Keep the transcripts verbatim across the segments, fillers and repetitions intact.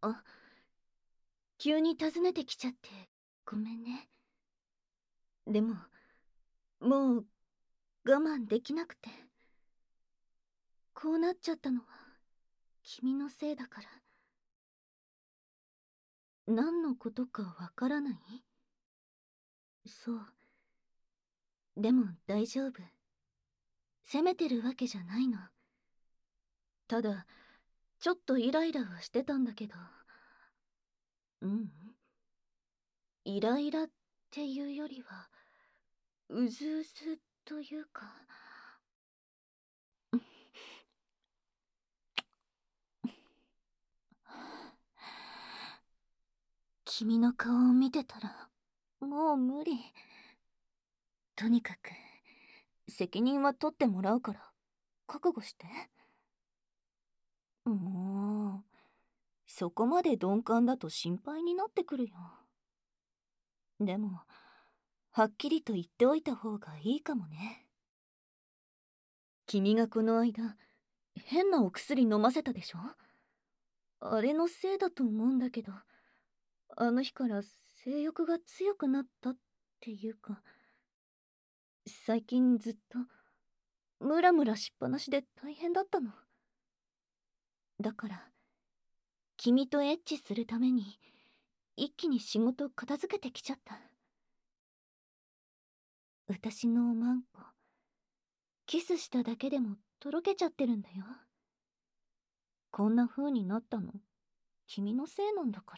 あ、急に訪ねてきちゃってごめんね。でも、もう我慢できなくて。こうなっちゃったのは君のせいだから。何のことかわからない？そう。でも大丈夫。責めてるわけじゃないの。ただ、ちょっとイライラはしてたんだけど。うん。イライラっていうよりは、うずうずというか。君の顔を見てたら、もう無理。とにかく、責任は取ってもらうから、覚悟して。もう、そこまで鈍感だと心配になってくるよ。でも、はっきりと言っておいた方がいいかもね。君がこの間、変なお薬飲ませたでしょ？あれのせいだと思うんだけど、あの日から性欲が強くなったっていうか、最近ずっとムラムラしっぱなしで大変だったの。だから君とエッチするために一気に仕事片付けてきちゃった。私のおまんこ、キスしただけでもとろけちゃってるんだよ。こんな風になったの君のせいなんだから。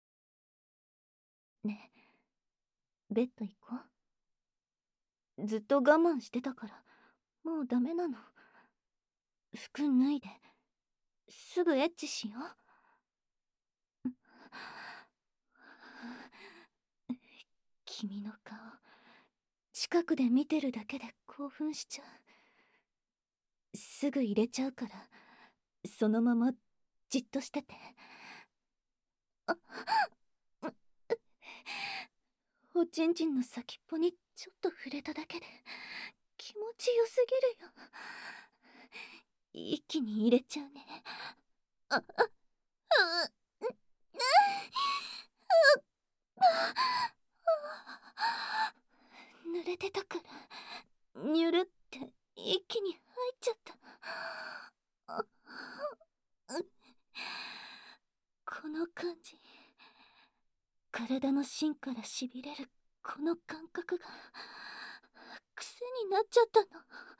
ねえ、ベッド行こう。ずっと我慢してたからもうダメなの。服脱いですぐエッチしよう。君の顔、近くで見てるだけで興奮しちゃう。すぐ入れちゃうから、そのままじっとしてて。あっ、おちんちんの先っぽにちょっと触れただけで気持ちよすぎるよ。一気に入れちゃうね。あっ、あっ、うっ、濡れてたからニュルって一気に入っちゃった。あ、この感じ、体の芯からしびれるこの感覚が癖になっちゃったの。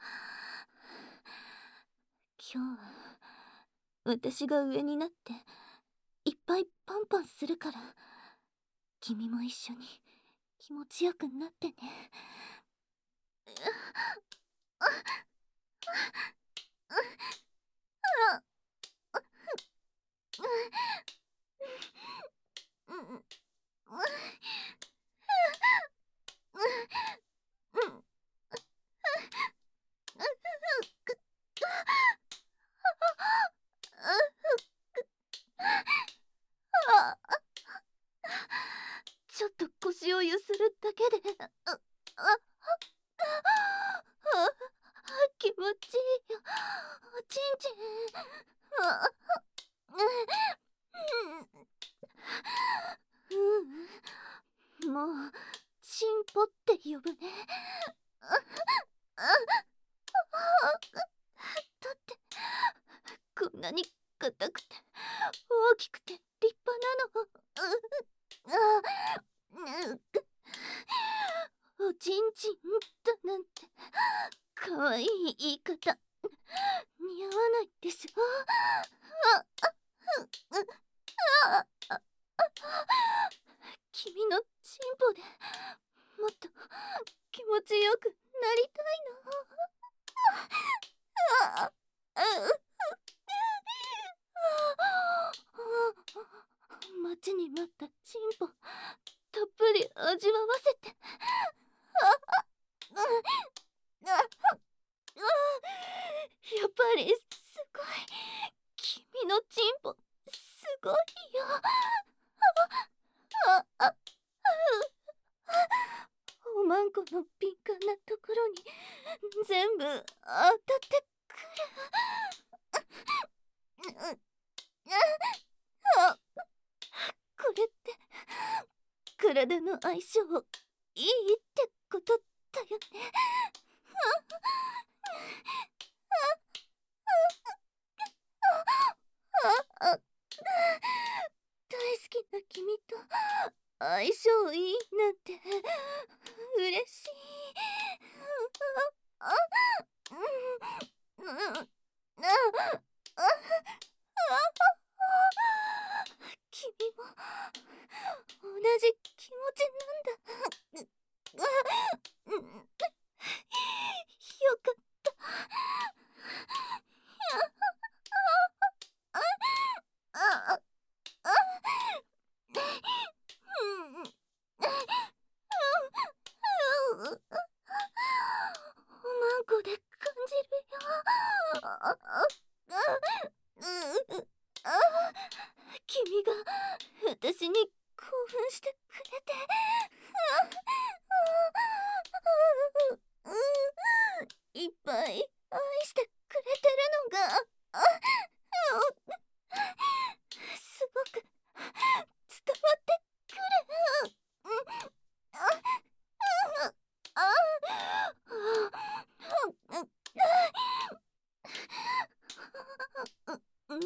今日は私が上になっていっぱいパンパンするから、君も一緒に気持ちよくなってね。ちょっと腰をゆするだけで、あ、あ、あ、気持ちいいよ、おちんちん。あ、うん、もうチンポって呼ぶね。だってこんなに硬くて大きくて立派なの。あ、おちんちんだなんてかわいい言い方似合わないでしょ。君のチンポでもっと気持ちよくなりたいの。あ、待ちに待ったチンポたっぷり味わわせて。やっぱりすごい、君のチンポすごいよ。あ、あ、おまんこの敏感なところに全部当たってくる。 体の相性いいってことだよね。ああ大好きな君と相性いいなんて嬉しい。あうんうんあ君も同じ気持ちなんだ。あうんよかった。あああうんおまんこで感じるよ。ああうんあ君が私に興奮してくれていっぱい愛してくれてるのがあすごく伝わってくる。あああうん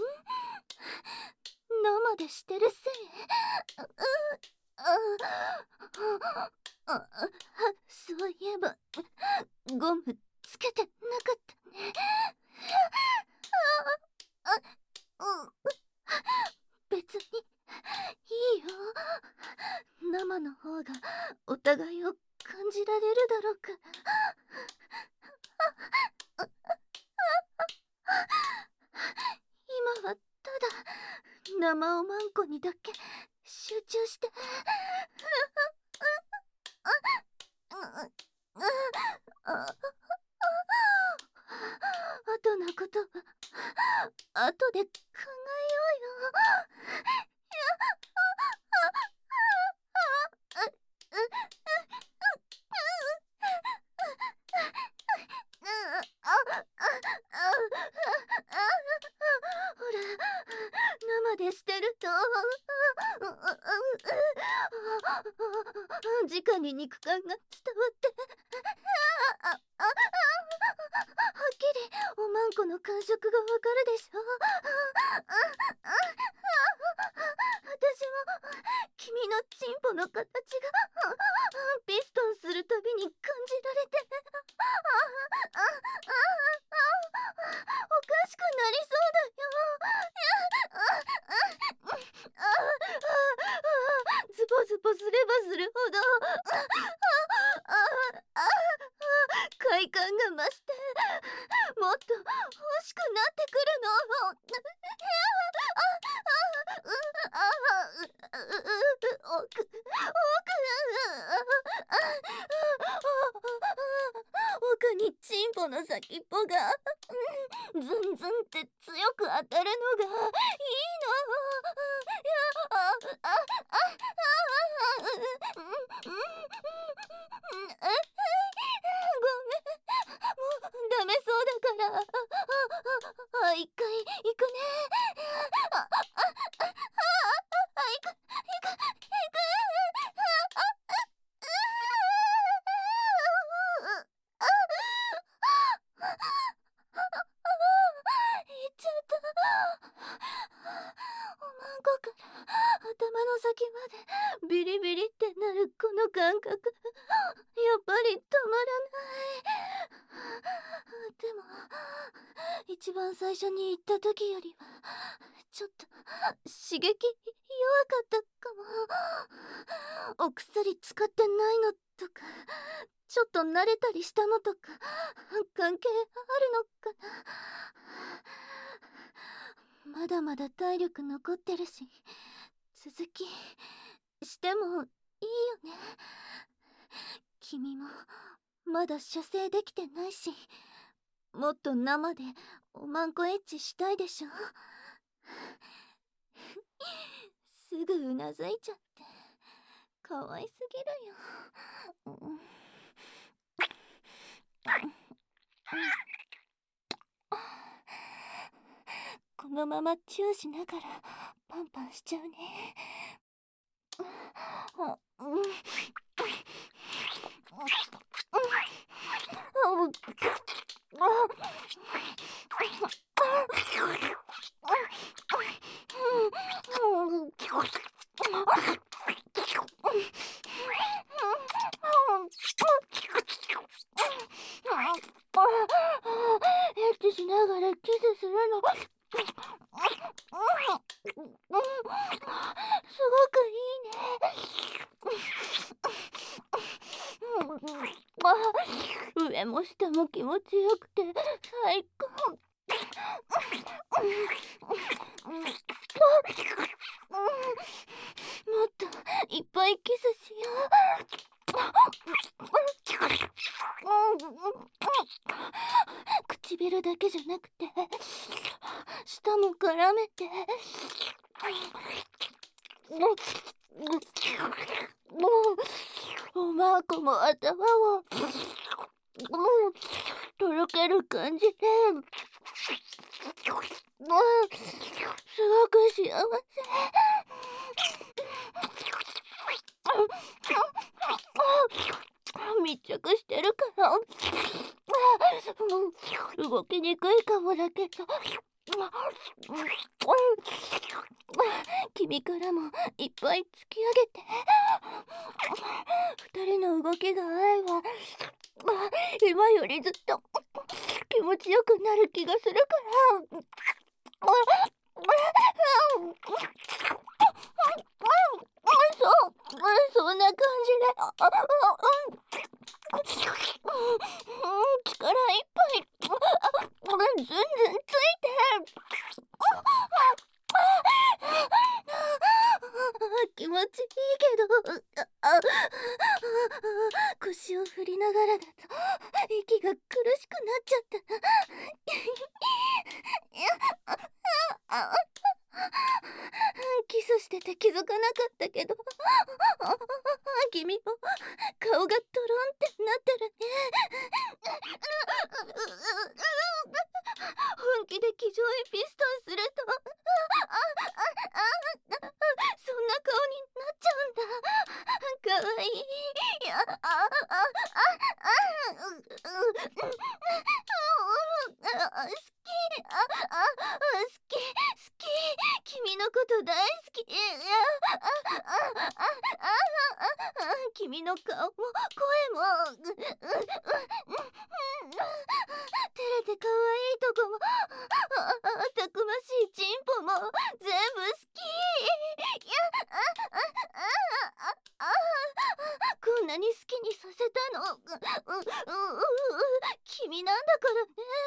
生でしてるせい。あああそういえばゴムつけてなかったね。ああ別にいいよ。生の方がお互いを感じられるだろうから。今はただ生おまんこにだけ集中して後のことは後で考えようよ。ほら生でしてると直に肉感が伝わってはっきりおまんこの感触がわかるでしょ。私も君のチンポの形がピストンするたびに感じられておかしくなりそうだよ。ズボズボすればするほど快感が増してもっと欲しくなってくるの。奥奥奥にチンポの先っぽがズンズンって強く当たるのがいいの。いやあああごめんもうダメそうだからああ一回行くね。あああ行く行く行く行っちゃった。おまんこから頭の先までビリビリってなるこの感覚やっぱりたまらない。でも一番最初に行った時よりはちょっと刺激弱かったかも。お薬使ってないのとかちょっと慣れたりしたのとか関係あるのかな。まだまだ体力残ってるし続きしてもいいよね。君もまだ射精できてないしもっと生でおまんこエッチしたいでしょ。すぐうなずいちゃってかわいすぎるよ。うんこのままチューしながらパンパンしちゃうね。あエッチしながらキスするのすごくいいね。上も下も気持ちよくて最高。もっといっぱいキスしよう。唇だけじゃなくて舌も絡めて。おまーこも頭をとろける感じで、すごく幸せ。密着してるから動きにくいかもだけど、君からもいっぱい突き上げて。二人の動きが合えば今よりずっと気持ちよくなる気がするから。そう、そんな感じで力いっぱいずんずんついて。気持ちいいけど腰を振りながらだと息が苦しくなっちゃった。キスしてて気づかなかったけど君も顔がトロンってなってるね。本気で気丈にピストンするとそんな顔になっちゃうんだ。かわいい。好き好き、君のこと大好き。君の顔も声も照れて可愛いとこもたくましいチンポも全部好き。こんなに好きにさせたの君なんだから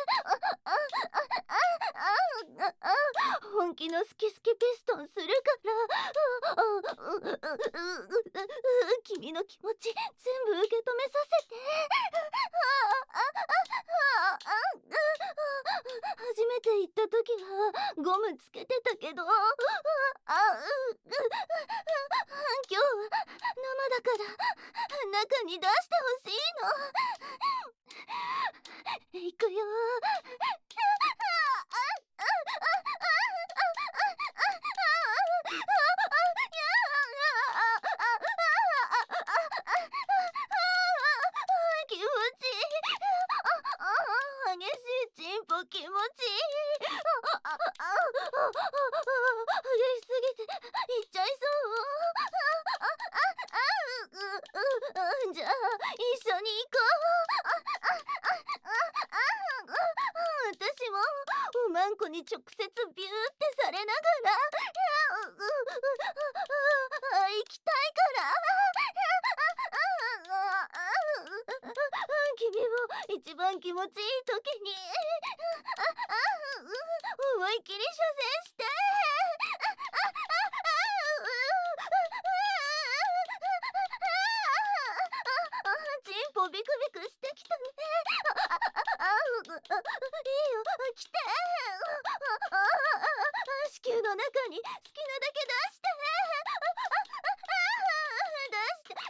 ね。本気の好き好きピストンするから君の気持ち全部受け止めさせて。初めて行った時はゴムつけてたけど今日は生だから中に出してほしいの。行くよ。気持ちいい。激しいチンポ気持ちいい。激しすぎていっちゃいそう。じゃあ一緒に行こう。私もおまんこに直接ビューってされながら行きたいから。君も一番気持ちいい時に思いっきり射精して。チンポビクビクしてきたね。いいよ来て。子宮の中に好きなだけ出して。出して出して。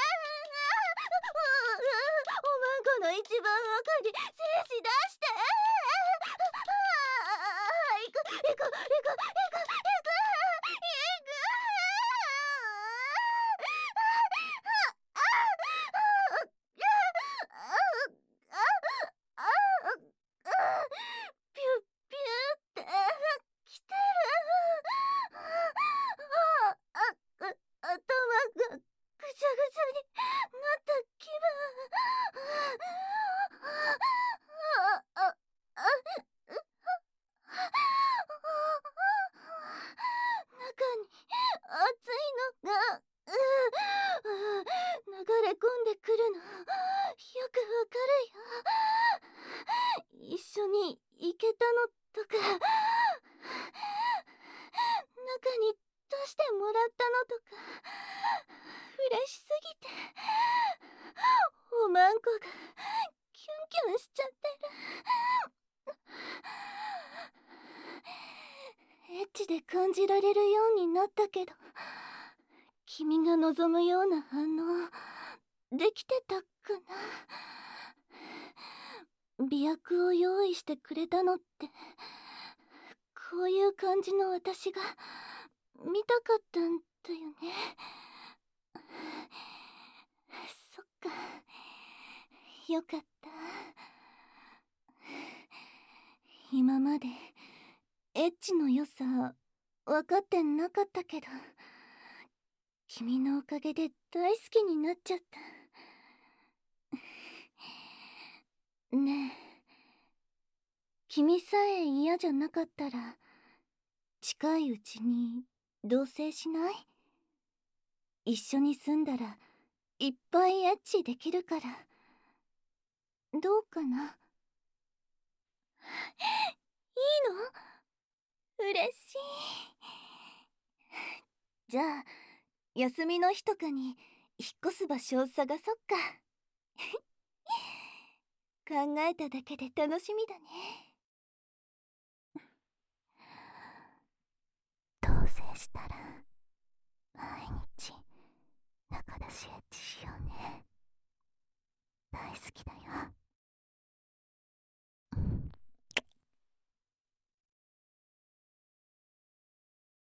おまんこの一番奥に精子出して。行く行く行く行く行く行く。 チで感じられるようになったけど、君が望むような反応できてたかな。媚薬を用意してくれたのってこういう感じの私が見たかったんだよね。そっか、よかった。今までエッチの良さ分かってなかったけど、君のおかげで大好きになっちゃった。ねえ、君さえ嫌じゃなかったら近いうちに同棲しない？一緒に住んだらいっぱいエッチできるから。どうかな？いいの？嬉しい。じゃあ休みの日とかに引っ越す場所を探そっか。考えただけで楽しみだね。同棲したら毎日仲出しエッチしようね。大好きだよ。